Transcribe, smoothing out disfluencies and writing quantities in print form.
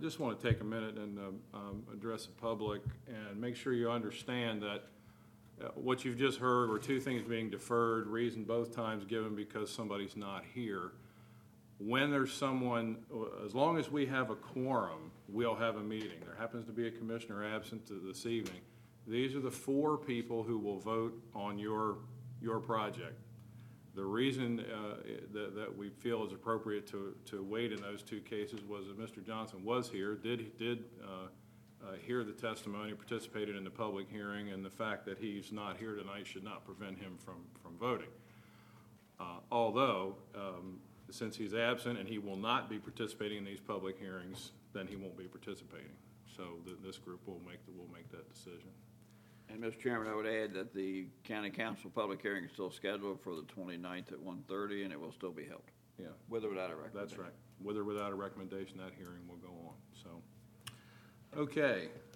just want to take a minute and address the public and make sure you understand that what you've just heard were two things being deferred, reason both times given because somebody's not here. When there's someone, as long as we have a quorum, we'll have a meeting. There happens to be a commissioner absent this evening. These are the four people who will vote on your project. The reason that we feel is appropriate to wait in those two cases was that Mr. Johnson was here, did hear the testimony, participated in the public hearing, and the fact that he's not here tonight should not prevent him from voting. Although, since he's absent and he will not be participating in these public hearings, then he won't be participating. So this group will make that decision. And, Mr. Chairman, I would add that the County Council public hearing is still scheduled for the 29th at 1:30, and it will still be held. Yeah. With or without a recommendation. That's right. With or without a recommendation, that hearing will go on. So, okay.